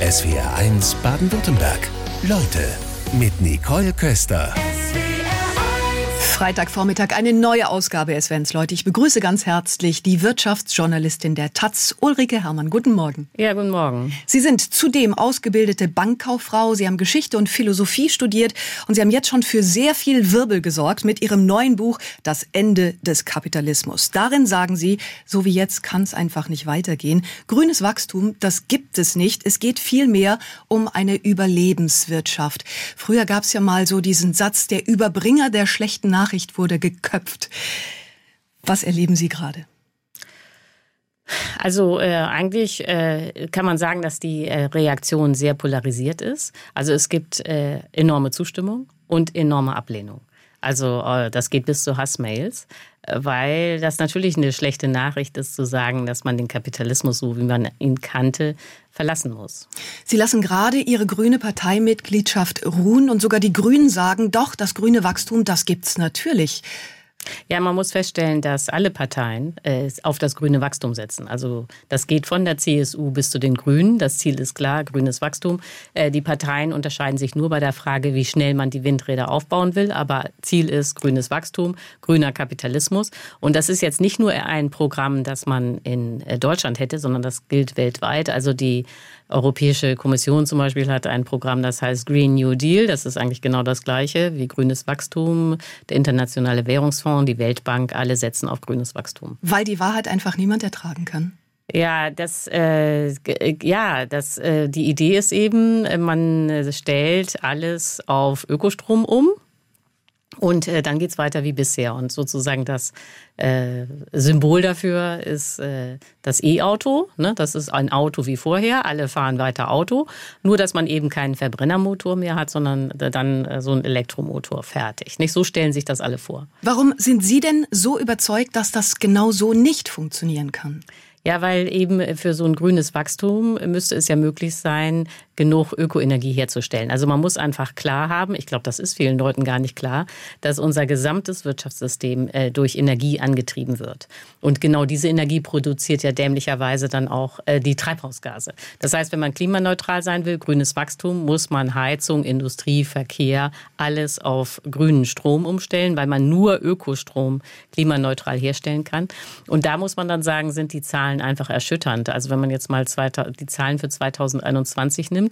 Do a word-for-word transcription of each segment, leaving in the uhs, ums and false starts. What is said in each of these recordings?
S W R eins Baden-Württemberg. Leute mit Nicole Köster. Freitagvormittag eine neue Ausgabe S W R eins Leute. Ich begrüße ganz herzlich die Wirtschaftsjournalistin der Taz, Ulrike Herrmann. Guten Morgen. Ja, guten Morgen. Sie sind zudem ausgebildete Bankkauffrau. Sie haben Geschichte und Philosophie studiert und Sie haben jetzt schon für sehr viel Wirbel gesorgt mit Ihrem neuen Buch Das Ende des Kapitalismus. Darin sagen Sie, so wie jetzt kann es einfach nicht weitergehen. Grünes Wachstum, das gibt es nicht. Es geht vielmehr um eine Überlebenswirtschaft. Früher gab es ja mal so diesen Satz, der Überbringer der schlechten Nachricht wurde geköpft. Was erleben Sie gerade? Also äh, eigentlich äh, kann man sagen, dass die äh, Reaktion sehr polarisiert ist. Also es gibt äh, enorme Zustimmung und enorme Ablehnung. Also äh, das geht bis zu Hassmails, äh, weil das natürlich eine schlechte Nachricht ist, zu sagen, dass man den Kapitalismus, so wie man ihn kannte, verlassen muss. Sie lassen gerade Ihre grüne Parteimitgliedschaft ruhen und sogar die Grünen sagen, doch, das grüne Wachstum, das gibt's natürlich. Ja, man muss feststellen, dass alle Parteien äh, auf das grüne Wachstum setzen. Also das geht von der C S U bis zu den Grünen. Das Ziel ist klar, grünes Wachstum. Äh, die Parteien unterscheiden sich nur bei der Frage, wie schnell man die Windräder aufbauen will. Aber Ziel ist grünes Wachstum, grüner Kapitalismus. Und das ist jetzt nicht nur ein Programm, das man in Deutschland hätte, sondern das gilt weltweit. Also die Europäische Kommission zum Beispiel hat ein Programm, das heißt Green New Deal. Das ist eigentlich genau das Gleiche wie grünes Wachstum. Der Internationale Währungsfonds, die Weltbank, alle setzen auf grünes Wachstum. Weil die Wahrheit einfach niemand ertragen kann. Ja, das, äh, ja, das, äh, die Idee ist eben, man stellt alles auf Ökostrom um. Und äh, dann geht's weiter wie bisher. Und sozusagen das äh, Symbol dafür ist äh, das E-Auto. Ne? Das ist ein Auto wie vorher. Alle fahren weiter Auto. Nur, dass man eben keinen Verbrennermotor mehr hat, sondern dann äh, so ein Elektromotor fertig. Nicht so stellen sich das alle vor. Warum sind Sie denn so überzeugt, dass das genau so nicht funktionieren kann? Ja, weil eben für so ein grünes Wachstum müsste es ja möglich sein, genug Ökoenergie herzustellen. Also man muss einfach klar haben, ich glaube, das ist vielen Leuten gar nicht klar, dass unser gesamtes Wirtschaftssystem äh, durch Energie angetrieben wird. Und genau diese Energie produziert ja dämlicherweise dann auch äh, die Treibhausgase. Das heißt, wenn man klimaneutral sein will, grünes Wachstum, muss man Heizung, Industrie, Verkehr, alles auf grünen Strom umstellen, weil man nur Ökostrom klimaneutral herstellen kann. Und da muss man dann sagen, sind die Zahlen einfach erschütternd. Also wenn man jetzt mal die Zahlen für zweitausendeinundzwanzig nimmt,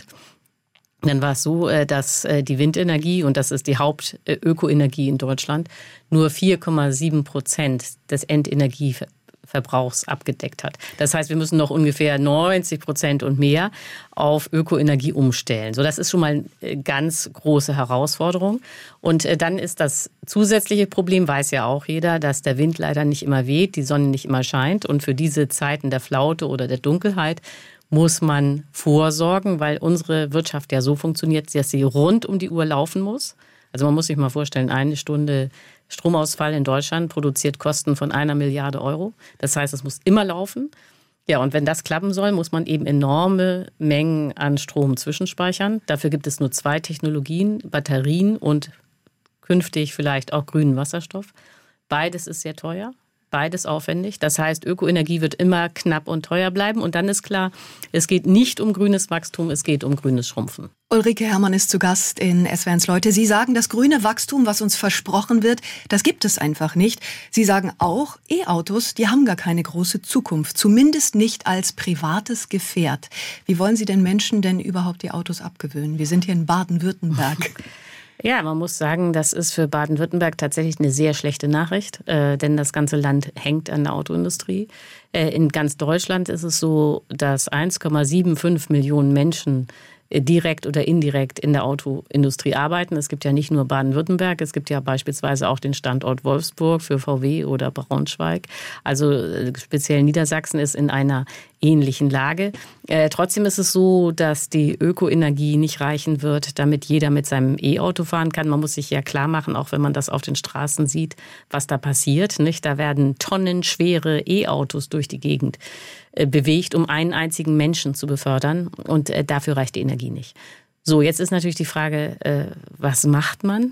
dann war es so, dass die Windenergie, und das ist die Hauptökoenergie in Deutschland, nur vier Komma sieben Prozent des Endenergieverbrauchs abgedeckt hat. Das heißt, wir müssen noch ungefähr neunzig Prozent und mehr auf Ökoenergie umstellen. So, das ist schon mal eine ganz große Herausforderung. Und dann ist das zusätzliche Problem, weiß ja auch jeder, dass der Wind leider nicht immer weht, die Sonne nicht immer scheint. Und für diese Zeiten der Flaute oder der Dunkelheit muss man vorsorgen, weil unsere Wirtschaft ja so funktioniert, dass sie rund um die Uhr laufen muss. Also man muss sich mal vorstellen, eine Stunde Stromausfall in Deutschland produziert Kosten von einer Milliarde Euro. Das heißt, es muss immer laufen. Ja, und wenn das klappen soll, muss man eben enorme Mengen an Strom zwischenspeichern. Dafür gibt es nur zwei Technologien, Batterien und künftig vielleicht auch grünen Wasserstoff. Beides ist sehr teuer. Beides aufwendig. Das heißt, Ökoenergie wird immer knapp und teuer bleiben. Und dann ist klar, es geht nicht um grünes Wachstum, es geht um grünes Schrumpfen. Ulrike Herrmann ist zu Gast in S W R eins Leute. Sie sagen, das grüne Wachstum, was uns versprochen wird, das gibt es einfach nicht. Sie sagen auch, E-Autos, die haben gar keine große Zukunft. Zumindest nicht als privates Gefährt. Wie wollen Sie den Menschen denn überhaupt die Autos abgewöhnen? Wir sind hier in Baden-Württemberg. Ja, man muss sagen, das ist für Baden-Württemberg tatsächlich eine sehr schlechte Nachricht, äh, denn das ganze Land hängt an der Autoindustrie. Äh, in ganz Deutschland ist es so, dass eins Komma fünfundsiebzig Millionen Menschen direkt oder indirekt in der Autoindustrie arbeiten. Es gibt ja nicht nur Baden-Württemberg, es gibt ja beispielsweise auch den Standort Wolfsburg für V W oder Braunschweig. Also speziell Niedersachsen ist in einer ähnlichen Lage. Äh, trotzdem ist es so, dass die Ökoenergie nicht reichen wird, damit jeder mit seinem E-Auto fahren kann. Man muss sich ja klar machen, auch wenn man das auf den Straßen sieht, was da passiert. Nicht? Da werden tonnenschwere E-Autos durch die Gegend äh, bewegt, um einen einzigen Menschen zu befördern. Und äh, dafür reicht die Energie nicht. So, jetzt ist natürlich die Frage, äh, was macht man?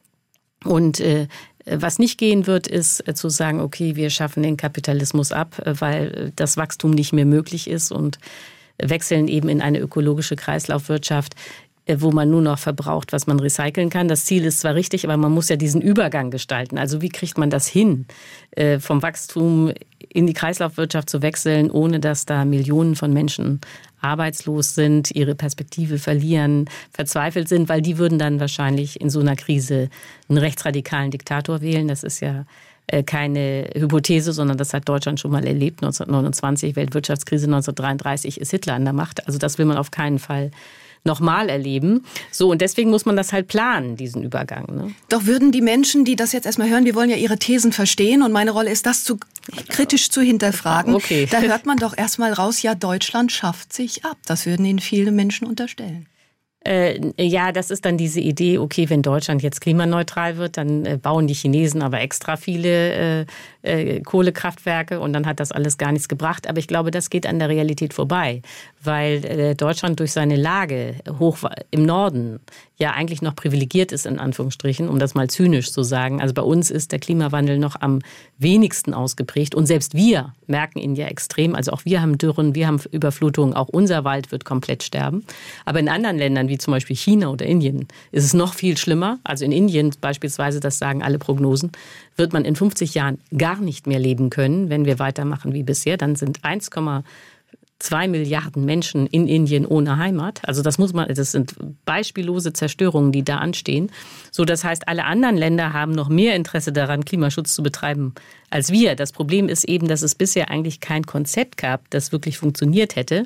Und äh, was nicht gehen wird, ist äh, zu sagen, okay, wir schaffen den Kapitalismus ab, äh, weil das Wachstum nicht mehr möglich ist und wechseln eben in eine ökologische Kreislaufwirtschaft, wo man nur noch verbraucht, was man recyceln kann. Das Ziel ist zwar richtig, aber man muss ja diesen Übergang gestalten. Also wie kriegt man das hin, vom Wachstum in die Kreislaufwirtschaft zu wechseln, ohne dass da Millionen von Menschen arbeitslos sind, ihre Perspektive verlieren, verzweifelt sind, weil die würden dann wahrscheinlich in so einer Krise einen rechtsradikalen Diktator wählen. Das ist ja keine Hypothese, sondern das hat Deutschland schon mal erlebt. neunzehnhundertneunundzwanzig, Weltwirtschaftskrise, neunzehnhundertdreiunddreißig ist Hitler an der Macht. Also das will man auf keinen Fall nochmal erleben. So, und deswegen muss man das halt planen, diesen Übergang. Ne? Doch würden die Menschen, die das jetzt erstmal hören, wir wollen ja ihre Thesen verstehen und meine Rolle ist, das zu kritisch zu hinterfragen. Okay. Da hört man doch erstmal raus, ja, Deutschland schafft sich ab. Das würden Ihnen viele Menschen unterstellen. Äh, ja, das ist dann diese Idee, okay, wenn Deutschland jetzt klimaneutral wird, dann äh, bauen die Chinesen aber extra viele äh, äh, Kohlekraftwerke und dann hat das alles gar nichts gebracht. Aber ich glaube, das geht an der Realität vorbei, weil äh, Deutschland durch seine Lage hoch im Norden ja eigentlich noch privilegiert ist, in Anführungsstrichen, um das mal zynisch zu sagen. Also bei uns ist der Klimawandel noch am wenigsten ausgeprägt und selbst wir merken ihn ja extrem. Also auch wir haben Dürren, wir haben Überflutungen, auch unser Wald wird komplett sterben. Aber in anderen Ländern, wie zum Beispiel China oder Indien, ist es noch viel schlimmer. Also in Indien beispielsweise, das sagen alle Prognosen, wird man in fünfzig Jahren gar nicht mehr leben können, wenn wir weitermachen wie bisher. Dann sind eins Komma zwei Milliarden Menschen in Indien ohne Heimat. Also das muss man, das sind beispiellose Zerstörungen, die da anstehen. So, das heißt, alle anderen Länder haben noch mehr Interesse daran, Klimaschutz zu betreiben als wir. Das Problem ist eben, dass es bisher eigentlich kein Konzept gab, das wirklich funktioniert hätte,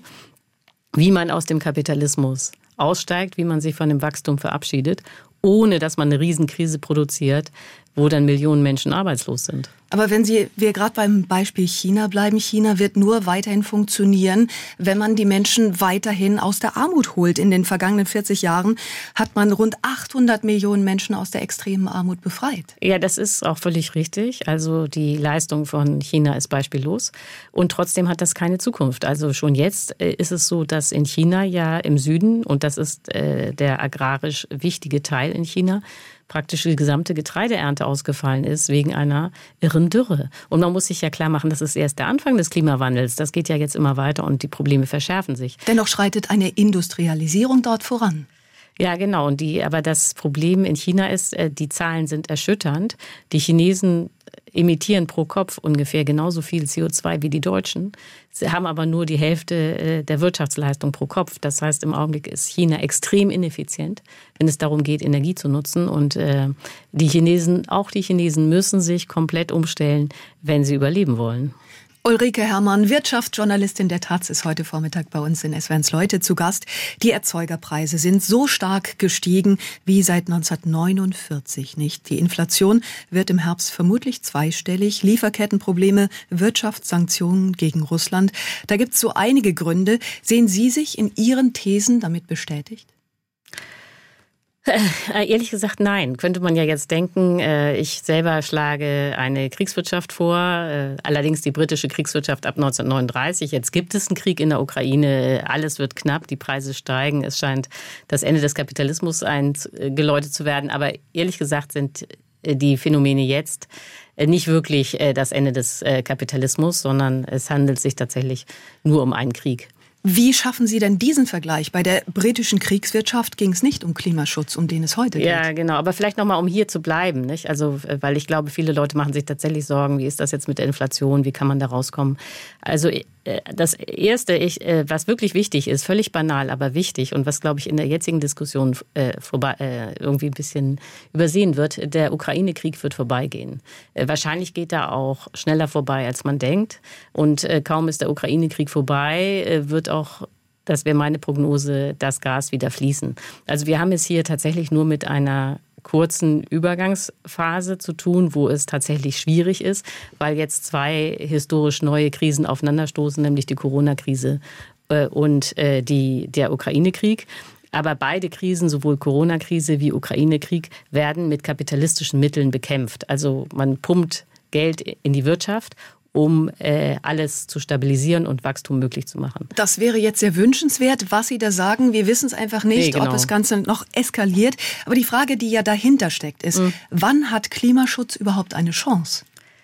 wie man aus dem Kapitalismus aussteigt, wie man sich von dem Wachstum verabschiedet, ohne dass man eine Riesenkrise produziert, wo dann Millionen Menschen arbeitslos sind. Aber wenn Sie, wir gerade beim Beispiel China bleiben, China wird nur weiterhin funktionieren, wenn man die Menschen weiterhin aus der Armut holt. In den vergangenen vierzig Jahren hat man rund achthundert Millionen Menschen aus der extremen Armut befreit. Ja, das ist auch völlig richtig. Also die Leistung von China ist beispiellos. Und trotzdem hat das keine Zukunft. Also schon jetzt ist es so, dass in China ja im Süden, und das ist äh, der agrarisch wichtige Teil in China, praktisch die gesamte Getreideernte ausgefallen ist wegen einer irren Dürre. Und man muss sich ja klar machen, das ist erst der Anfang des Klimawandels. Das geht ja jetzt immer weiter und die Probleme verschärfen sich. Dennoch schreitet eine Industrialisierung dort voran. Ja, genau. Und die, aber das Problem in China ist, die Zahlen sind erschütternd. Die Chinesen emittieren pro Kopf ungefähr genauso viel C O zwei wie die Deutschen. Sie haben aber nur die Hälfte der Wirtschaftsleistung pro Kopf. Das heißt, im Augenblick ist China extrem ineffizient, wenn es darum geht, Energie zu nutzen. Und äh, die Chinesen, auch die Chinesen müssen sich komplett umstellen, wenn sie überleben wollen. Ulrike Herrmann, Wirtschaftsjournalistin der Taz, ist heute Vormittag bei uns in S W R eins Leute zu Gast. Die Erzeugerpreise sind so stark gestiegen wie seit neunzehnhundertneunundvierzig nicht. Die Inflation wird im Herbst vermutlich zweistellig. Lieferkettenprobleme, Wirtschaftssanktionen gegen Russland. Da gibt es so einige Gründe. Sehen Sie sich in Ihren Thesen damit bestätigt? Äh, ehrlich gesagt, nein. Könnte man ja jetzt denken, äh, ich selber schlage eine Kriegswirtschaft vor, äh, allerdings die britische Kriegswirtschaft ab neunzehnhundertneununddreißig. Jetzt gibt es einen Krieg in der Ukraine, alles wird knapp, die Preise steigen. Es scheint das Ende des Kapitalismus eingeläutet zu werden. Aber ehrlich gesagt sind die Phänomene jetzt nicht wirklich das Ende des Kapitalismus, sondern es handelt sich tatsächlich nur um einen Krieg. Wie schaffen Sie denn diesen Vergleich? Bei der britischen Kriegswirtschaft ging es nicht um Klimaschutz, um den es heute geht. Ja, genau. Aber vielleicht noch mal, um hier zu bleiben, nicht? Also, weil ich glaube, viele Leute machen sich tatsächlich Sorgen, wie ist das jetzt mit der Inflation, wie kann man da rauskommen? Also das Erste, ich, was wirklich wichtig ist, völlig banal, aber wichtig und was, glaube ich, in der jetzigen Diskussion äh, vorbei, äh, irgendwie ein bisschen übersehen wird, der Ukraine-Krieg wird vorbeigehen. Äh, wahrscheinlich geht er auch schneller vorbei, als man denkt. Und äh, kaum ist der Ukraine-Krieg vorbei, äh, wird auch, das wäre meine Prognose, das Gas wieder fließen. Also wir haben es hier tatsächlich nur mit einer kurzen Übergangsphase zu tun, wo es tatsächlich schwierig ist, weil jetzt zwei historisch neue Krisen aufeinanderstoßen, nämlich die Corona-Krise und die, der Ukraine-Krieg. Aber beide Krisen, sowohl Corona-Krise wie Ukraine-Krieg, werden mit kapitalistischen Mitteln bekämpft. Also man pumpt Geld in die Wirtschaft, um äh, alles zu stabilisieren und Wachstum möglich zu machen. Das wäre jetzt sehr wünschenswert, was Sie da sagen. Wir wissen es einfach nicht, nee, genau. ob das Ganze noch eskaliert. Aber die Frage, die ja dahinter steckt, ist, mhm. wann hat Klimaschutz überhaupt eine Chance?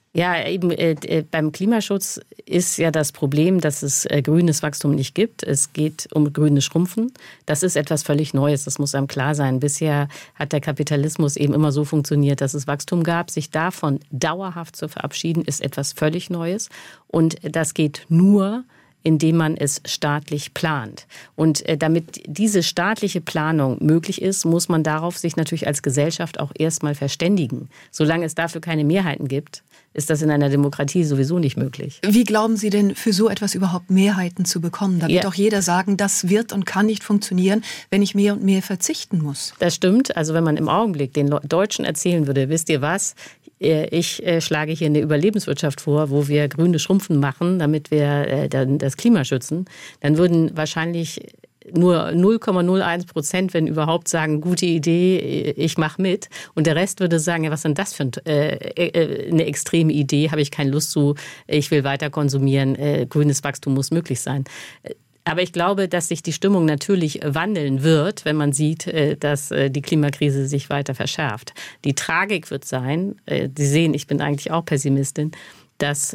Ja, eben äh, beim Klimaschutz ist ja das Problem, dass es äh, grünes Wachstum nicht gibt. Es geht um grünes Schrumpfen. Das ist etwas völlig Neues, das muss einem klar sein. Bisher hat der Kapitalismus eben immer so funktioniert, dass es Wachstum gab. Sich davon dauerhaft zu verabschieden, ist etwas völlig Neues. Und das geht nur, indem man es staatlich plant. Und äh, damit diese staatliche Planung möglich ist, muss man darauf sich natürlich als Gesellschaft auch erstmal verständigen. Solange es dafür keine Mehrheiten gibt, ist das in einer Demokratie sowieso nicht möglich. Wie glauben Sie denn, für so etwas überhaupt Mehrheiten zu bekommen? Da wird Ja. doch jeder sagen, das wird und kann nicht funktionieren, wenn ich mehr und mehr verzichten muss. Das stimmt. Also wenn man im Augenblick den Le- Deutschen erzählen würde, wisst ihr was, Äh, ich äh, schlage hier eine Überlebenswirtschaft vor, wo wir grüne Schrumpfen machen, damit wir äh, dann das Klima schützen, dann würden wahrscheinlich nur null Komma null eins Prozent, wenn überhaupt, sagen, gute Idee, ich mache mit. Und der Rest würde sagen, ja, was ist denn das für ein, äh, äh, eine extreme Idee, habe ich keine Lust zu, ich will weiter konsumieren, äh, grünes Wachstum muss möglich sein. Aber ich glaube, dass sich die Stimmung natürlich wandeln wird, wenn man sieht, dass die Klimakrise sich weiter verschärft. Die Tragik wird sein, Sie sehen, ich bin eigentlich auch Pessimistin, dass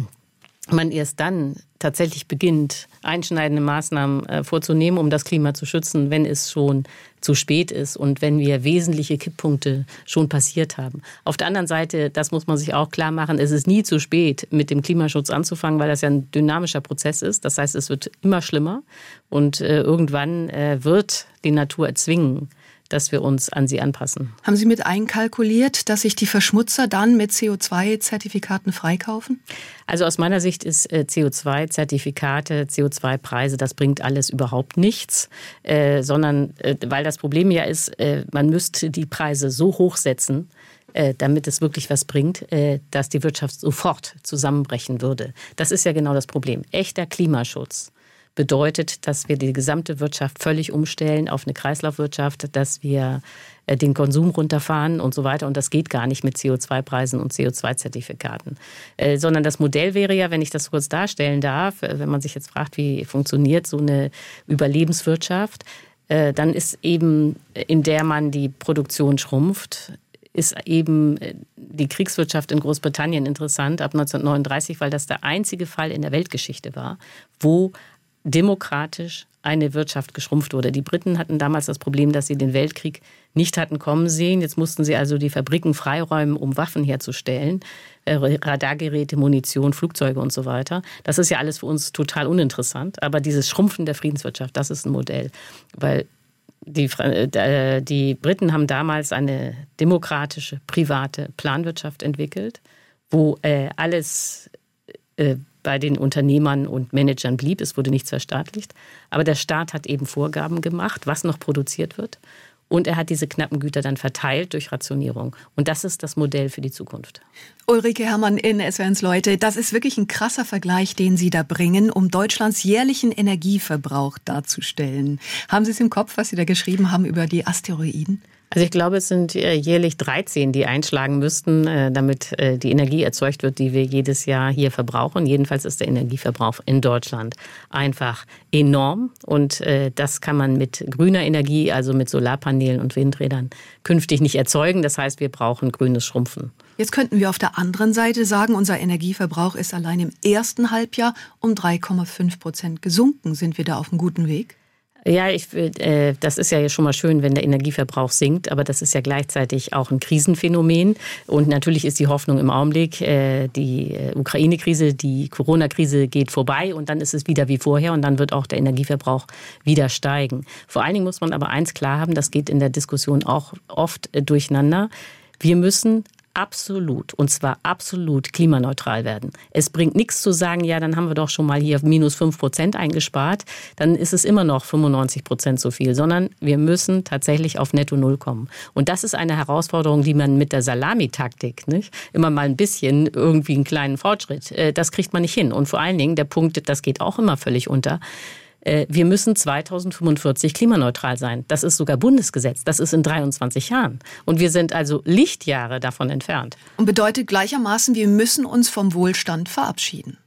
man erst dann tatsächlich beginnt, einschneidende Maßnahmen vorzunehmen, um das Klima zu schützen, wenn es schon zu spät ist und wenn wir wesentliche Kipppunkte schon passiert haben. Auf der anderen Seite, das muss man sich auch klar machen, es ist nie zu spät, mit dem Klimaschutz anzufangen, weil das ja ein dynamischer Prozess ist. Das heißt, es wird immer schlimmer und äh, irgendwann äh, wird die Natur erzwingen, dass wir uns an sie anpassen. Haben Sie mit einkalkuliert, dass sich die Verschmutzer dann mit C O zwei Zertifikaten freikaufen? Also aus meiner Sicht ist C O zwei Zertifikate, C O zwei Preise, das bringt alles überhaupt nichts, äh, sondern äh, weil das Problem ja ist, äh, man müsste die Preise so hoch setzen, äh, damit es wirklich was bringt, äh, dass die Wirtschaft sofort zusammenbrechen würde. Das ist ja genau das Problem. Echter Klimaschutz bedeutet, dass wir die gesamte Wirtschaft völlig umstellen auf eine Kreislaufwirtschaft, dass wir den Konsum runterfahren und so weiter. Und das geht gar nicht mit C O zwei Preisen und C O zwei Zertifikaten. Äh, sondern das Modell wäre ja, wenn ich das kurz darstellen darf, wenn man sich jetzt fragt, wie funktioniert so eine Überlebenswirtschaft, äh, dann ist eben, in der man die Produktion schrumpft, ist eben die Kriegswirtschaft in Großbritannien interessant ab neunzehnhundertneununddreißig, weil das der einzige Fall in der Weltgeschichte war, wo demokratisch eine Wirtschaft geschrumpft wurde. Die Briten hatten damals das Problem, dass sie den Weltkrieg nicht hatten kommen sehen. Jetzt mussten sie also die Fabriken freiräumen, um Waffen herzustellen, Radargeräte, Munition, Flugzeuge und so weiter. Das ist ja alles für uns total uninteressant. Aber dieses Schrumpfen der Friedenswirtschaft, das ist ein Modell. Weil die, die Briten haben damals eine demokratische, private Planwirtschaft entwickelt, wo äh, alles äh, bei den Unternehmern und Managern blieb. Es wurde nichts verstaatlicht. Aber der Staat hat eben Vorgaben gemacht, was noch produziert wird. Und er hat diese knappen Güter dann verteilt durch Rationierung. Und das ist das Modell für die Zukunft. Ulrike Herrmann in S W R eins Leute, das ist wirklich ein krasser Vergleich, den Sie da bringen, um Deutschlands jährlichen Energieverbrauch darzustellen. Haben Sie es im Kopf, was Sie da geschrieben haben über die Asteroiden? Also ich glaube, es sind jährlich dreizehn, die einschlagen müssten, damit die Energie erzeugt wird, die wir jedes Jahr hier verbrauchen. Jedenfalls ist der Energieverbrauch in Deutschland einfach enorm. Und das kann man mit grüner Energie, also mit Solarpanelen und Windrädern, künftig nicht erzeugen. Das heißt, wir brauchen grünes Schrumpfen. Jetzt könnten wir auf der anderen Seite sagen, unser Energieverbrauch ist allein im ersten Halbjahr um drei Komma fünf Prozent gesunken. Sind wir da auf einem guten Weg? Ja, ich, äh, das ist ja schon mal schön, wenn der Energieverbrauch sinkt, aber das ist ja gleichzeitig auch ein Krisenphänomen. Und natürlich ist die Hoffnung im Augenblick, äh, die Ukraine-Krise, die Corona-Krise geht vorbei und dann ist es wieder wie vorher und dann wird auch der Energieverbrauch wieder steigen. Vor allen Dingen muss man aber eins klar haben, das geht in der Diskussion auch oft äh, durcheinander. Wir müssen absolut, und zwar absolut klimaneutral werden. Es bringt nichts zu sagen, ja, dann haben wir doch schon mal hier minus fünf Prozent eingespart, dann ist es immer noch fünfundneunzig Prozent so viel, sondern wir müssen tatsächlich auf Netto Null kommen. Und das ist eine Herausforderung, die man mit der Salamitaktik, nicht? Immer mal ein bisschen irgendwie einen kleinen Fortschritt, das kriegt man nicht hin. Und vor allen Dingen, der Punkt, das geht auch immer völlig unter, wir müssen zweitausendfünfundvierzig klimaneutral sein. Das ist sogar Bundesgesetz. Das ist in dreiundzwanzig Jahren. Und wir sind also Lichtjahre davon entfernt. Und bedeutet gleichermaßen, wir müssen uns vom Wohlstand verabschieden.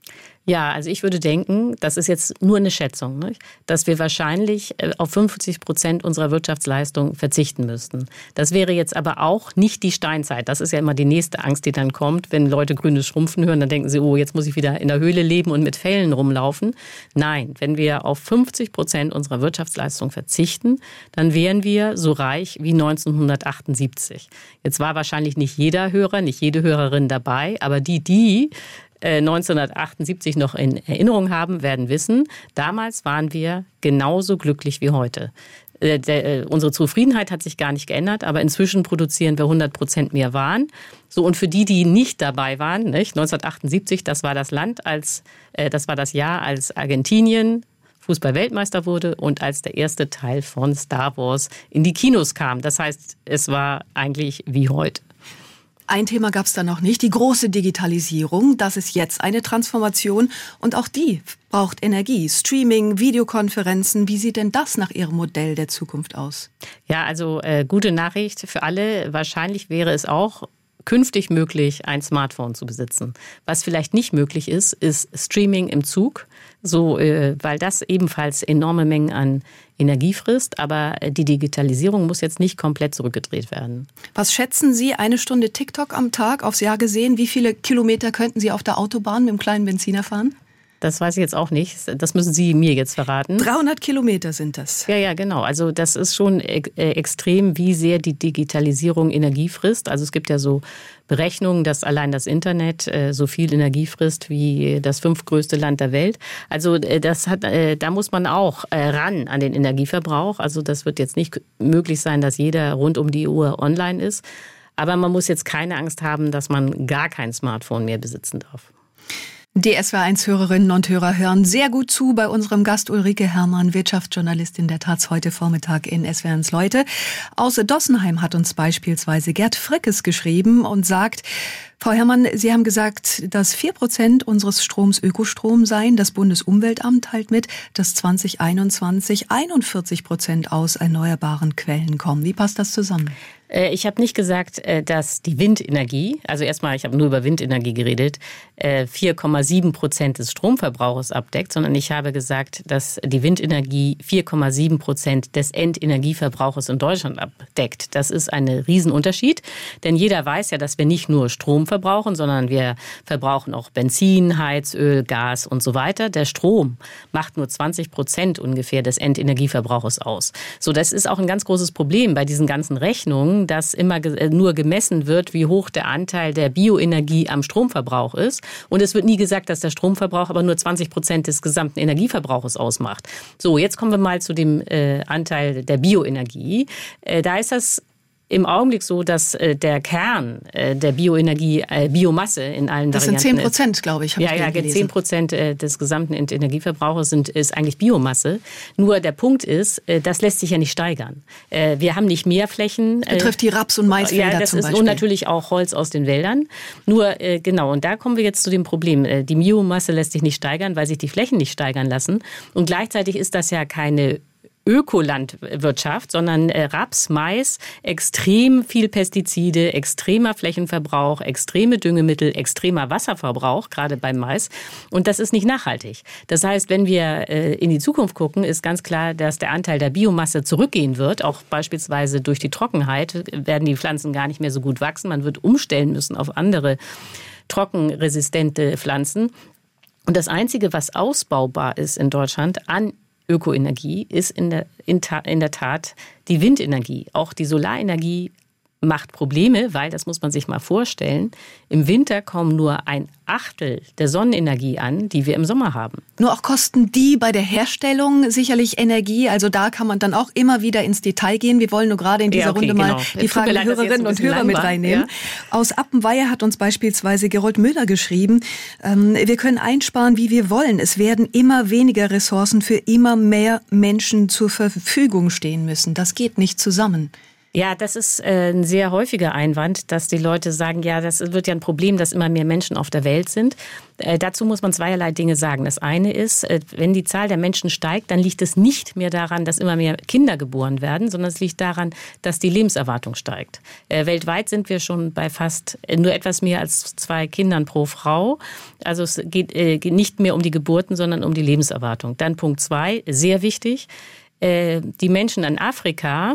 Ja, also ich würde denken, das ist jetzt nur eine Schätzung, nicht? Dass wir wahrscheinlich auf fünfzig Prozent unserer Wirtschaftsleistung verzichten müssten. Das wäre jetzt aber auch nicht die Steinzeit. Das ist ja immer die nächste Angst, die dann kommt. Wenn Leute grünes Schrumpfen hören, dann denken sie, oh, jetzt muss ich wieder in der Höhle leben und mit Fellen rumlaufen. Nein, wenn wir auf fünfzig Prozent unserer Wirtschaftsleistung verzichten, dann wären wir so reich wie neunzehnhundertachtundsiebzig. Jetzt war wahrscheinlich nicht jeder Hörer, nicht jede Hörerin dabei, aber die, die neunzehnhundertachtundsiebzig noch in Erinnerung haben, werden wissen, damals waren wir genauso glücklich wie heute. Der, der, unsere Zufriedenheit hat sich gar nicht geändert, aber inzwischen produzieren wir hundert Prozent mehr Waren. So, und für die, die nicht dabei waren, nicht, neunzehnhundertachtundsiebzig, das war das Land, als äh, das war das Jahr, als Argentinien Fußball-Weltmeister wurde und als der erste Teil von Star Wars in die Kinos kam. Das heißt, es war eigentlich wie heute. Ein Thema gab es da noch nicht, die große Digitalisierung. Das ist jetzt eine Transformation und auch die braucht Energie. Streaming, Videokonferenzen, wie sieht denn das nach Ihrem Modell der Zukunft aus? Ja, also äh, gute Nachricht für alle. Wahrscheinlich wäre es auch künftig möglich, ein Smartphone zu besitzen. Was vielleicht nicht möglich ist, ist Streaming im Zug, so, äh, weil das ebenfalls enorme Mengen an Energie frisst. Aber die Digitalisierung muss jetzt nicht komplett zurückgedreht werden. Was schätzen Sie, eine Stunde TikTok am Tag aufs Jahr gesehen? Wie viele Kilometer könnten Sie auf der Autobahn mit dem kleinen Benziner fahren? Das weiß ich jetzt auch nicht. Das müssen Sie mir jetzt verraten. dreihundert Kilometer sind das. Ja, ja, genau. Also das ist schon e- extrem, wie sehr die Digitalisierung Energie frisst. Also es gibt ja so Berechnungen, dass allein das Internet äh, so viel Energie frisst wie das fünftgrößte Land der Welt. Also äh, das hat, äh, da muss man auch äh, ran an den Energieverbrauch. Also das wird jetzt nicht möglich sein, dass jeder rund um die Uhr online ist. Aber man muss jetzt keine Angst haben, dass man gar kein Smartphone mehr besitzen darf. D S W eins Hörerinnen und Hörer hören sehr gut zu bei unserem Gast Ulrike Herrmann, Wirtschaftsjournalistin der Taz, heute Vormittag in S W R eins Leute. Aus Dossenheim hat uns beispielsweise Gerd Frickes geschrieben und sagt: Frau Herrmann, Sie haben gesagt, dass vier Prozent unseres Stroms Ökostrom seien. Das Bundesumweltamt teilt mit, dass zwanzig einundzwanzig einundvierzig Prozent aus erneuerbaren Quellen kommen. Wie passt das zusammen? Ich habe nicht gesagt, dass die Windenergie, also erstmal, ich habe nur über Windenergie geredet, vier Komma sieben Prozent des Stromverbrauchs abdeckt, sondern ich habe gesagt, dass die Windenergie vier Komma sieben Prozent des Endenergieverbrauchs in Deutschland abdeckt. Das ist ein Riesenunterschied, denn jeder weiß ja, dass wir nicht nur Strom verbrauchen, sondern wir verbrauchen auch Benzin, Heizöl, Gas und so weiter. Der Strom macht nur zwanzig Prozent ungefähr des Endenergieverbrauchs aus. So, das ist auch ein ganz großes Problem bei diesen ganzen Rechnungen, dass immer nur gemessen wird, wie hoch der Anteil der Bioenergie am Stromverbrauch ist. Und es wird nie gesagt, dass der Stromverbrauch aber nur zwanzig Prozent des gesamten Energieverbrauchs ausmacht. So, jetzt kommen wir mal zu dem äh, Anteil der Bioenergie. Äh, da ist das im Augenblick so, dass äh, der Kern äh, der Bioenergie, äh, Biomasse in allen das Varianten Das sind zehn Prozent, glaube ich. Ja, ja, zehn Prozent des gesamten Energieverbrauchs sind, ist eigentlich Biomasse. Nur der Punkt ist, äh, das lässt sich ja nicht steigern. Äh, wir haben nicht mehr Flächen. Das betrifft die Raps- und Maisfelder ja, das zum ist, Beispiel. Und natürlich auch Holz aus den Wäldern. Nur, äh, genau, und da kommen wir jetzt zu dem Problem. Äh, die Biomasse lässt sich nicht steigern, weil sich die Flächen nicht steigern lassen. Und gleichzeitig ist das ja keine Ökolandwirtschaft, sondern Raps, Mais, extrem viel Pestizide, extremer Flächenverbrauch, extreme Düngemittel, extremer Wasserverbrauch, gerade beim Mais. Und das ist nicht nachhaltig. Das heißt, wenn wir in die Zukunft gucken, ist ganz klar, dass der Anteil der Biomasse zurückgehen wird. Auch beispielsweise durch die Trockenheit werden die Pflanzen gar nicht mehr so gut wachsen. Man wird umstellen müssen auf andere trockenresistente Pflanzen. Und das Einzige, was ausbaubar ist in Deutschland an Ökoenergie, ist in der, in, in der Tat die Windenergie. Auch die Solarenergie macht Probleme, weil, das muss man sich mal vorstellen, im Winter kommen nur ein Achtel der Sonnenenergie an, die wir im Sommer haben. Nur auch kosten die bei der Herstellung sicherlich Energie. Also da kann man dann auch immer wieder ins Detail gehen. Wir wollen nur gerade in dieser ja, okay, Runde genau. mal die Fragen der Hörerinnen und Hörer mit reinnehmen. Ja. Aus Appenweier hat uns beispielsweise Gerold Müller geschrieben, ähm, wir können einsparen, wie wir wollen. Es werden immer weniger Ressourcen für immer mehr Menschen zur Verfügung stehen müssen. Das geht nicht zusammen. Ja, das ist äh, ein sehr häufiger Einwand, dass die Leute sagen, ja, das wird ja ein Problem, dass immer mehr Menschen auf der Welt sind. Äh, dazu muss man zweierlei Dinge sagen. Das eine ist, äh, wenn die Zahl der Menschen steigt, dann liegt es nicht mehr daran, dass immer mehr Kinder geboren werden, sondern es liegt daran, dass die Lebenserwartung steigt. Äh, weltweit sind wir schon bei fast äh, nur etwas mehr als zwei Kindern pro Frau. Also es geht, äh, geht nicht mehr um die Geburten, sondern um die Lebenserwartung. Dann Punkt zwei, sehr wichtig, äh, die Menschen in Afrika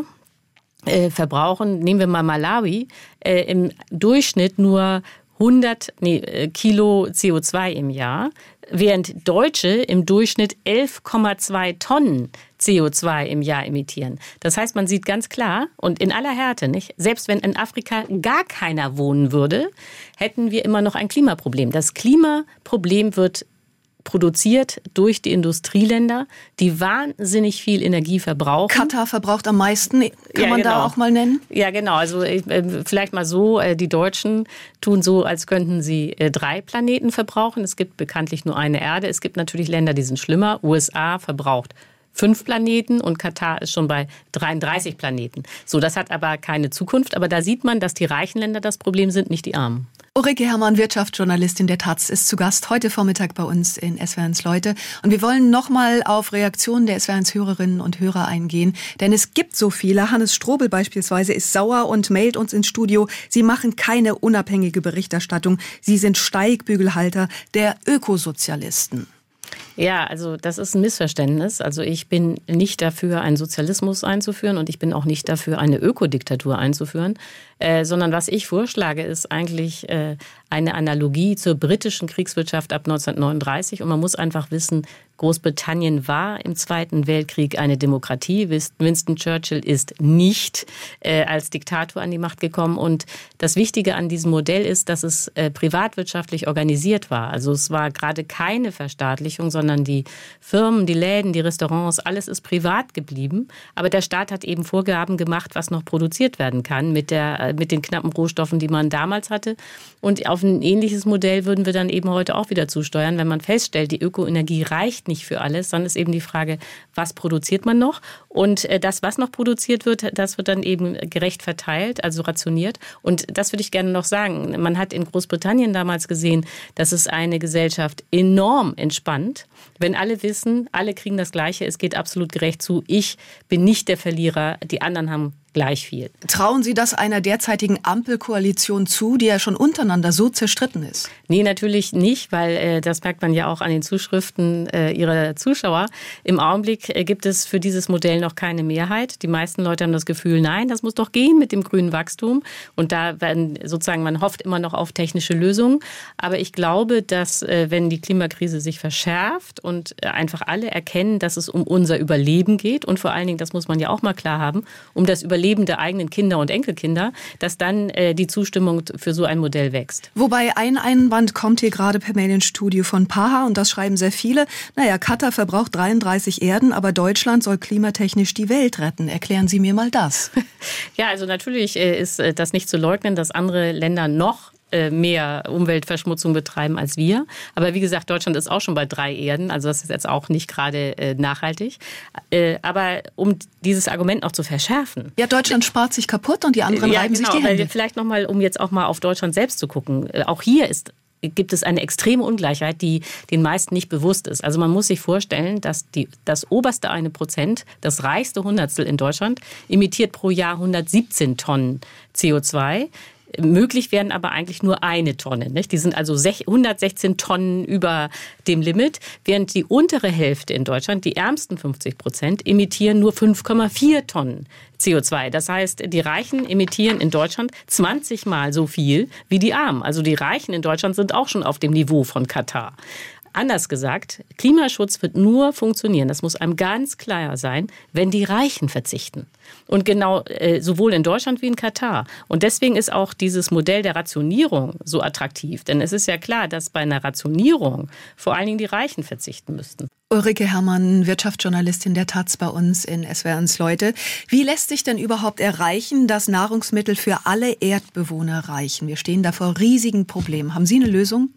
Äh, verbrauchen, nehmen wir mal Malawi, äh, im Durchschnitt nur hundert nee, äh, Kilo C O zwei im Jahr, während Deutsche im Durchschnitt elf Komma zwei Tonnen C O zwei im Jahr emittieren. Das heißt, man sieht ganz klar und in aller Härte, nicht, selbst wenn in Afrika gar keiner wohnen würde, hätten wir immer noch ein Klimaproblem. Das Klimaproblem wird produziert durch die Industrieländer, die wahnsinnig viel Energie verbrauchen. Katar verbraucht am meisten, kann ja, man genau. da auch mal nennen? Ja, genau. Also vielleicht mal so, die Deutschen tun so, als könnten sie drei Planeten verbrauchen. Es gibt bekanntlich nur eine Erde. Es gibt natürlich Länder, die sind schlimmer. U S A verbraucht fünf Planeten und Katar ist schon bei dreiunddreißig Planeten. So, das hat aber keine Zukunft. Aber da sieht man, dass die reichen Länder das Problem sind, nicht die Armen. Ulrike Herrmann, Wirtschaftsjournalistin der Taz, ist zu Gast heute Vormittag bei uns in S W R eins Leute. Und wir wollen nochmal auf Reaktionen der S W R eins Hörerinnen und Hörer eingehen. Denn es gibt so viele. Hannes Strobel beispielsweise ist sauer und mailt uns ins Studio. Sie machen keine unabhängige Berichterstattung. Sie sind Steigbügelhalter der Ökosozialisten. Ja, also das ist ein Missverständnis. Also ich bin nicht dafür, einen Sozialismus einzuführen und ich bin auch nicht dafür, eine Ökodiktatur einzuführen, äh, sondern was ich vorschlage, ist eigentlich äh, eine Analogie zur britischen Kriegswirtschaft ab neunzehnhundertneununddreißig. Und man muss einfach wissen, Großbritannien war im Zweiten Weltkrieg eine Demokratie. Winston Churchill ist nicht äh, als Diktator an die Macht gekommen. Und das Wichtige an diesem Modell ist, dass es äh, privatwirtschaftlich organisiert war. Also es war gerade keine Verstaatlichung, sondern die Firmen, die Läden, die Restaurants, alles ist privat geblieben. Aber der Staat hat eben Vorgaben gemacht, was noch produziert werden kann mit, der, mit den knappen Rohstoffen, die man damals hatte. Und auf ein ähnliches Modell würden wir dann eben heute auch wieder zusteuern, wenn man feststellt, die Ökoenergie reicht nicht für alles, sondern ist eben die Frage, was produziert man noch? Und das, was noch produziert wird, das wird dann eben gerecht verteilt, also rationiert. Und das würde ich gerne noch sagen. Man hat in Großbritannien damals gesehen, dass es eine Gesellschaft enorm entspannt, wenn alle wissen, alle kriegen das Gleiche, es geht absolut gerecht zu. Ich bin nicht der Verlierer, die anderen haben gleich viel. Trauen Sie das einer derzeitigen Ampelkoalition zu, die ja schon untereinander so zerstritten ist? Nee, natürlich nicht, weil äh, das merkt man ja auch an den Zuschriften äh, Ihrer Zuschauer. Im Augenblick äh, gibt es für dieses Modell noch keine Mehrheit. Die meisten Leute haben das Gefühl, nein, das muss doch gehen mit dem grünen Wachstum. Und da werden sozusagen, man hofft immer noch auf technische Lösungen. Aber ich glaube, dass äh, wenn die Klimakrise sich verschärft und äh, einfach alle erkennen, dass es um unser Überleben geht und vor allen Dingen, das muss man ja auch mal klar haben, um das Überleben der eigenen Kinder und Enkelkinder, dass dann äh, die Zustimmung für so ein Modell wächst. Wobei ein Einwand kommt hier gerade per Mail ins Studio von Paha und das schreiben sehr viele. Naja, Katar verbraucht dreiunddreißig Erden, aber Deutschland soll klimatechnisch die Welt retten. Erklären Sie mir mal das. Ja, also natürlich äh, ist äh, das nicht zu leugnen, dass andere Länder noch mehr Umweltverschmutzung betreiben als wir. Aber wie gesagt, Deutschland ist auch schon bei drei Erden, also das ist jetzt auch nicht gerade äh, nachhaltig. Äh, aber um dieses Argument noch zu verschärfen. Ja, Deutschland spart sich kaputt und die anderen ja, reiben genau, sich die Hände. Vielleicht nochmal, um jetzt auch mal auf Deutschland selbst zu gucken. Äh, auch hier ist gibt es eine extreme Ungleichheit, die den meisten nicht bewusst ist. Also man muss sich vorstellen, dass die, das oberste eine Prozent, das reichste Hundertstel in Deutschland, emittiert pro Jahr hundertsiebzehn Tonnen C O zwei. Möglich werden aber eigentlich nur eine Tonne. Nicht? Die sind also hundertsechzehn Tonnen über dem Limit, während die untere Hälfte in Deutschland, die ärmsten fünfzig Prozent, emittieren nur fünf Komma vier Tonnen C O zwei. Das heißt, die Reichen emittieren in Deutschland zwanzig Mal so viel wie die Armen. Also die Reichen in Deutschland sind auch schon auf dem Niveau von Katar. Anders gesagt, Klimaschutz wird nur funktionieren, das muss einem ganz klar sein, wenn die Reichen verzichten. Und genau äh, sowohl in Deutschland wie in Katar. Und deswegen ist auch dieses Modell der Rationierung so attraktiv. Denn es ist ja klar, dass bei einer Rationierung vor allen Dingen die Reichen verzichten müssten. Ulrike Herrmann, Wirtschaftsjournalistin der Taz bei uns in S W R eins Leute. Wie lässt sich denn überhaupt erreichen, dass Nahrungsmittel für alle Erdbewohner reichen? Wir stehen da vor riesigen Problemen. Haben Sie eine Lösung?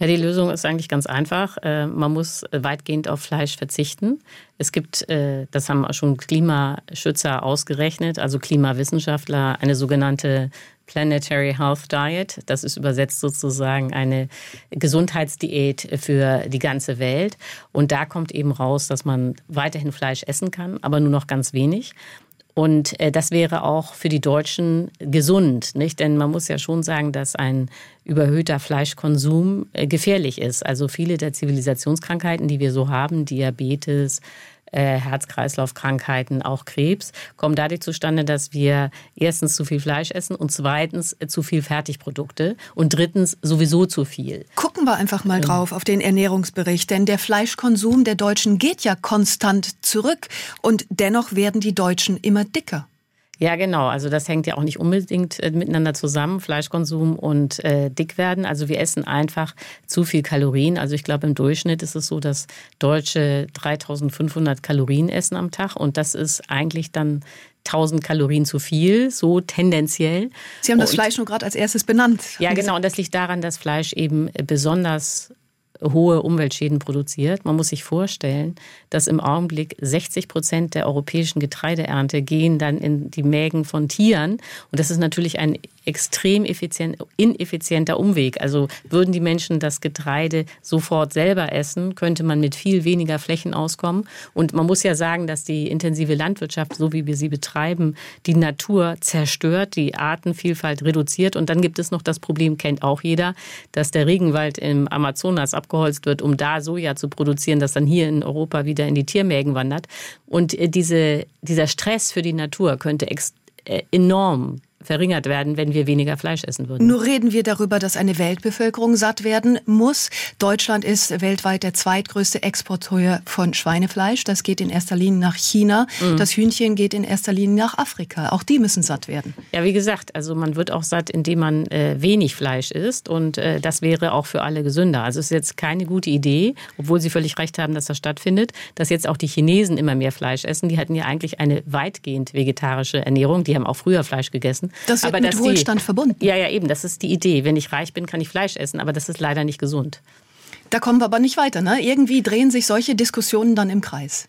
Ja, die Lösung ist eigentlich ganz einfach. Man muss weitgehend auf Fleisch verzichten. Es gibt, das haben schon Klimaschützer ausgerechnet, also Klimawissenschaftler, eine sogenannte Planetary Health Diet. Das ist übersetzt sozusagen eine Gesundheitsdiät für die ganze Welt. Und da kommt eben raus, dass man weiterhin Fleisch essen kann, aber nur noch ganz wenig. Und äh, das wäre auch für die Deutschen gesund, nicht? Denn man muss ja schon sagen, dass ein überhöhter Fleischkonsum äh, gefährlich ist. Also viele der Zivilisationskrankheiten, die wir so haben, Diabetes, äh, Herz-Kreislauf-Krankheiten, auch Krebs, kommen dadurch zustande, dass wir erstens zu viel Fleisch essen und zweitens äh, zu viel Fertigprodukte und drittens sowieso zu viel. Gucken wir einfach mal drauf auf den Ernährungsbericht, denn der Fleischkonsum der Deutschen geht ja konstant zurück und dennoch werden die Deutschen immer dicker. Ja, genau. Also das hängt ja auch nicht unbedingt äh, miteinander zusammen, Fleischkonsum und äh, Dickwerden. Also wir essen einfach zu viel Kalorien. Also ich glaube, im Durchschnitt ist es so, dass Deutsche dreitausendfünfhundert Kalorien essen am Tag. Und das ist eigentlich dann tausend Kalorien zu viel, so tendenziell. Sie haben das und, Fleisch nur gerade als erstes benannt. Ja, genau. Und das liegt daran, dass Fleisch eben besonders hohe Umweltschäden produziert. Man muss sich vorstellen, dass im Augenblick sechzig Prozent der europäischen Getreideernte gehen dann in die Mägen von Tieren. Und das ist natürlich ein extrem effizient, ineffizienter Umweg. Also würden die Menschen das Getreide sofort selber essen, könnte man mit viel weniger Flächen auskommen. Und man muss ja sagen, dass die intensive Landwirtschaft, so wie wir sie betreiben, die Natur zerstört, die Artenvielfalt reduziert. Und dann gibt es noch das Problem, kennt auch jeder, dass der Regenwald im Amazonas abgeholzt wird, um da Soja zu produzieren, das dann hier in Europa wieder in die Tiermägen wandert. Und diese, dieser Stress für die Natur könnte ex- äh, enorm verringert werden, wenn wir weniger Fleisch essen würden. Nur reden wir darüber, dass eine Weltbevölkerung satt werden muss. Deutschland ist weltweit der zweitgrößte Exporteur von Schweinefleisch. Das geht in erster Linie nach China. Mhm. Das Hühnchen geht in erster Linie nach Afrika. Auch die müssen satt werden. Ja, wie gesagt, also man wird auch satt, indem man äh, wenig Fleisch isst. Und äh, das wäre auch für alle gesünder. Also es ist jetzt keine gute Idee, obwohl Sie völlig recht haben, dass das stattfindet, dass jetzt auch die Chinesen immer mehr Fleisch essen. Die hatten ja eigentlich eine weitgehend vegetarische Ernährung. Die haben auch früher Fleisch gegessen. Das wird aber mit Wohlstand die, verbunden. Ja, ja, eben. Das ist die Idee. Wenn ich reich bin, kann ich Fleisch essen. Aber das ist leider nicht gesund. Da kommen wir aber nicht weiter, ne? Irgendwie drehen sich solche Diskussionen dann im Kreis.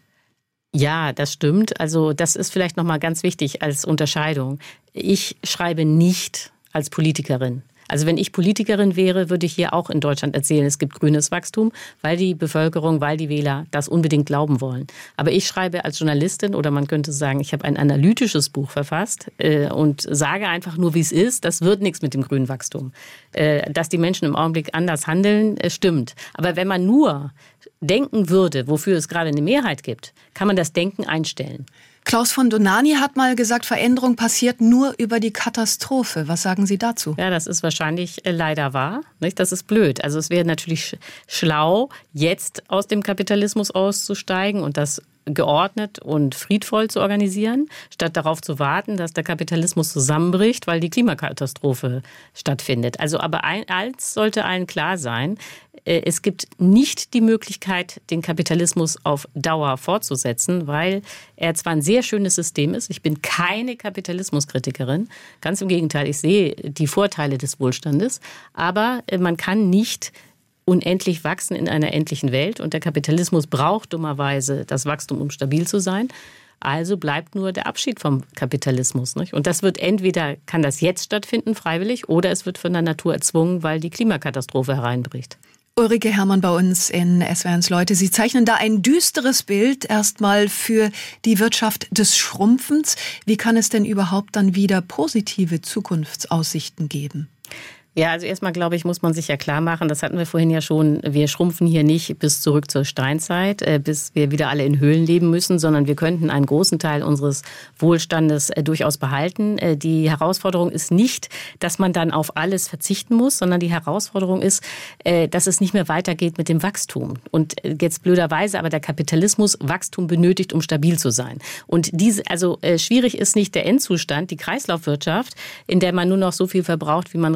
Ja, das stimmt. Also das ist vielleicht noch mal ganz wichtig als Unterscheidung. Ich schreibe nicht als Politikerin. Also wenn ich Politikerin wäre, würde ich hier auch in Deutschland erzählen, es gibt grünes Wachstum, weil die Bevölkerung, weil die Wähler das unbedingt glauben wollen. Aber ich schreibe als Journalistin, oder man könnte sagen, ich habe ein analytisches Buch verfasst äh, und sage einfach nur, wie es ist. Das wird nichts mit dem grünen Wachstum. Äh, dass die Menschen im Augenblick anders handeln, äh, stimmt. Aber wenn man nur denken würde, wofür es gerade eine Mehrheit gibt, kann man das Denken einstellen. Klaus von Dohnanyi hat mal gesagt, Veränderung passiert nur über die Katastrophe. Was sagen Sie dazu? Ja, das ist wahrscheinlich äh, leider wahr. Nicht? Das ist blöd. Also es wäre natürlich sch- schlau, jetzt aus dem Kapitalismus auszusteigen und das geordnet und friedvoll zu organisieren, statt darauf zu warten, dass der Kapitalismus zusammenbricht, weil die Klimakatastrophe stattfindet. Also aber ein, eins sollte allen klar sein, es gibt nicht die Möglichkeit, den Kapitalismus auf Dauer fortzusetzen, weil er zwar ein sehr schönes System ist, ich bin keine Kapitalismuskritikerin, ganz im Gegenteil, ich sehe die Vorteile des Wohlstandes, aber man kann nicht unendlich wachsen in einer endlichen Welt. Und der Kapitalismus braucht dummerweise das Wachstum, um stabil zu sein. Also bleibt nur der Abschied vom Kapitalismus. Nicht? Und das wird entweder, kann das jetzt stattfinden, freiwillig, oder es wird von der Natur erzwungen, weil die Klimakatastrophe hereinbricht. Ulrike Herrmann bei uns in S W R eins Leute. Sie zeichnen da ein düsteres Bild erstmal für die Wirtschaft des Schrumpfens. Wie kann es denn überhaupt dann wieder positive Zukunftsaussichten geben? Ja, also erstmal, glaube ich, muss man sich ja klar machen, das hatten wir vorhin ja schon, wir schrumpfen hier nicht bis zurück zur Steinzeit, bis wir wieder alle in Höhlen leben müssen, sondern wir könnten einen großen Teil unseres Wohlstandes durchaus behalten. Die Herausforderung ist nicht, dass man dann auf alles verzichten muss, sondern die Herausforderung ist, dass es nicht mehr weitergeht mit dem Wachstum. Und jetzt blöderweise, aber der Kapitalismus Wachstum benötigt, um stabil zu sein. Und diese, also schwierig ist nicht der Endzustand, die Kreislaufwirtschaft, in der man nur noch so viel verbraucht, wie man recyceln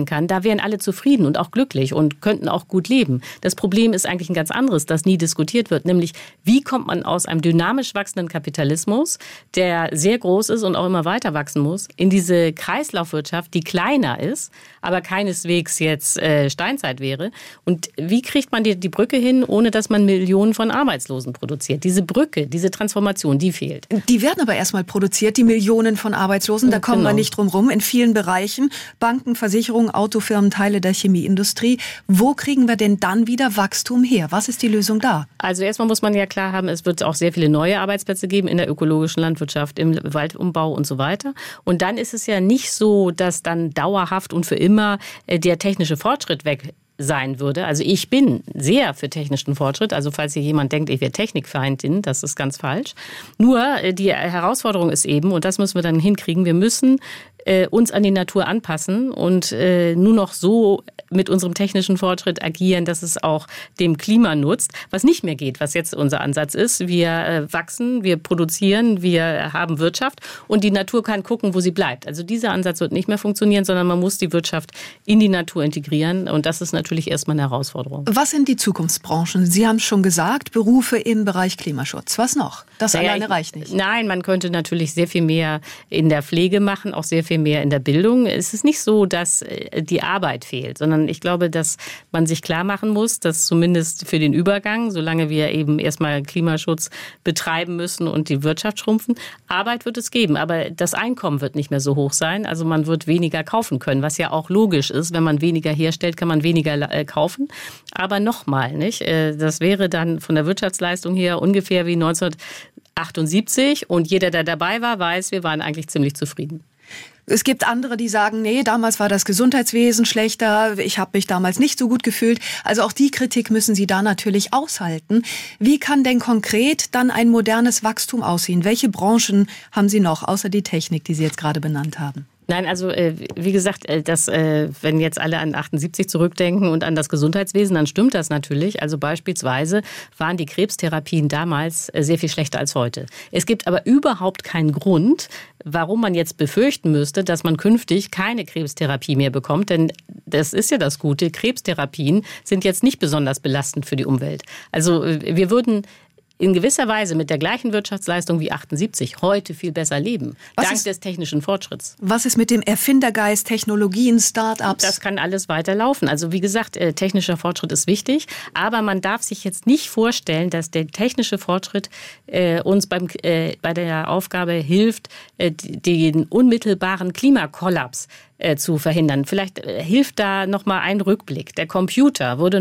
produzieren kann, da wären alle zufrieden und auch glücklich und könnten auch gut leben. Das Problem ist eigentlich ein ganz anderes, das nie diskutiert wird, nämlich wie kommt man aus einem dynamisch wachsenden Kapitalismus, der sehr groß ist und auch immer weiter wachsen muss, in diese Kreislaufwirtschaft, die kleiner ist, aber keineswegs jetzt äh, Steinzeit wäre. Und wie kriegt man die, die Brücke hin, ohne dass man Millionen von Arbeitslosen produziert? Diese Brücke, diese Transformation, die fehlt. Die werden aber erstmal produziert, die Millionen von Arbeitslosen, da kommen genau. wir nicht drum rum, in vielen Bereichen, Banken, Versicherungen, Autofirmen, Teile der Chemieindustrie. Wo kriegen wir denn dann wieder Wachstum her? Was ist die Lösung da? Also erstmal muss man ja klar haben, es wird auch sehr viele neue Arbeitsplätze geben in der ökologischen Landwirtschaft, im Waldumbau und so weiter. Und dann ist es ja nicht so, dass dann dauerhaft und für immer der technische Fortschritt weg sein würde. Also ich bin sehr für technischen Fortschritt. Also falls hier jemand denkt, ich wäre Technikfeindin, das ist ganz falsch. Nur die Herausforderung ist eben, und das müssen wir dann hinkriegen, wir müssen äh, uns an die Natur anpassen und äh, nur noch so mit unserem technischen Fortschritt agieren, dass es auch dem Klima nutzt, was nicht mehr geht, was jetzt unser Ansatz ist. Wir äh, wachsen, wir produzieren, wir haben Wirtschaft und die Natur kann gucken, wo sie bleibt. Also dieser Ansatz wird nicht mehr funktionieren, sondern man muss die Wirtschaft in die Natur integrieren und das ist natürlich erstmal eine Herausforderung. Was sind die Zukunftsbranchen? Sie haben es schon gesagt, Berufe im Bereich Klimaschutz. Was noch? Das naja, alleine reicht nicht. Nein, man könnte natürlich sehr viel mehr in der Pflege machen, auch sehr viel mehr in der Bildung. Es ist nicht so, dass die Arbeit fehlt, sondern ich glaube, dass man sich klar machen muss, dass zumindest für den Übergang, solange wir eben erstmal Klimaschutz betreiben müssen und die Wirtschaft schrumpfen, Arbeit wird es geben, aber das Einkommen wird nicht mehr so hoch sein. Also man wird weniger kaufen können, was ja auch logisch ist. Wenn man weniger herstellt, kann man weniger kaufen. Aber nochmal, nicht? Das wäre dann von der Wirtschaftsleistung her ungefähr wie neunzehnhundertachtundsiebzig und jeder, der dabei war, weiß, wir waren eigentlich ziemlich zufrieden. Es gibt andere, die sagen, nee, damals war das Gesundheitswesen schlechter, ich habe mich damals nicht so gut gefühlt. Also auch die Kritik müssen Sie da natürlich aushalten. Wie kann denn konkret dann ein modernes Wachstum aussehen? Welche Branchen haben Sie noch, außer die Technik, die Sie jetzt gerade benannt haben? Nein, also äh, wie gesagt, äh, das, äh, wenn jetzt alle an achtundsiebzig zurückdenken und an das Gesundheitswesen, dann stimmt das natürlich. Also beispielsweise waren die Krebstherapien damals äh, sehr viel schlechter als heute. Es gibt aber überhaupt keinen Grund, warum man jetzt befürchten müsste, dass man künftig keine Krebstherapie mehr bekommt. Denn das ist ja das Gute, Krebstherapien sind jetzt nicht besonders belastend für die Umwelt. Also äh, wir würden in gewisser Weise mit der gleichen Wirtschaftsleistung wie achtundsiebzig heute viel besser leben, was dank ist, des technischen Fortschritts. Was ist mit dem Erfindergeist, Technologien, Start-ups? Das kann alles weiterlaufen. Also wie gesagt, äh, technischer Fortschritt ist wichtig, aber man darf sich jetzt nicht vorstellen, dass der technische Fortschritt äh, uns beim, äh, bei der Aufgabe hilft, äh, den unmittelbaren Klimakollaps äh, zu verhindern. Vielleicht äh, hilft da noch mal ein Rückblick. Der Computer wurde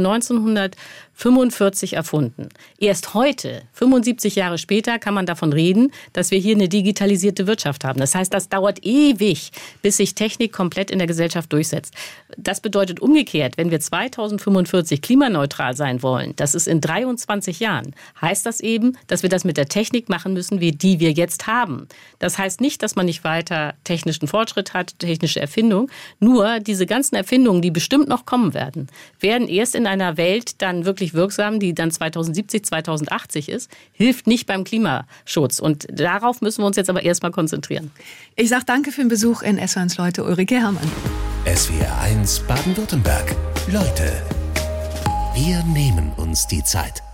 neunzehnhundertfünfundvierzig erfunden. Erst heute, fünfundsiebzig Jahre später, kann man davon reden, dass wir hier eine digitalisierte Wirtschaft haben. Das heißt, das dauert ewig, bis sich Technik komplett in der Gesellschaft durchsetzt. Das bedeutet umgekehrt, wenn wir zweitausendfünfundvierzig klimaneutral sein wollen, das ist in dreiundzwanzig Jahren, heißt das eben, dass wir das mit der Technik machen müssen, wie die wir jetzt haben. Das heißt nicht, dass man nicht weiter technischen Fortschritt hat, technische Erfindung. Nur diese ganzen Erfindungen, die bestimmt noch kommen werden, werden erst in einer Welt dann wirklich wirksam, die dann zweitausendsiebzig, zweitausendachtzig ist, hilft nicht beim Klimaschutz. Und darauf müssen wir uns jetzt aber erstmal konzentrieren. Ich sage danke für den Besuch in S W R eins Leute, Ulrike Herrmann. S W R eins Baden-Württemberg. Leute, wir nehmen uns die Zeit.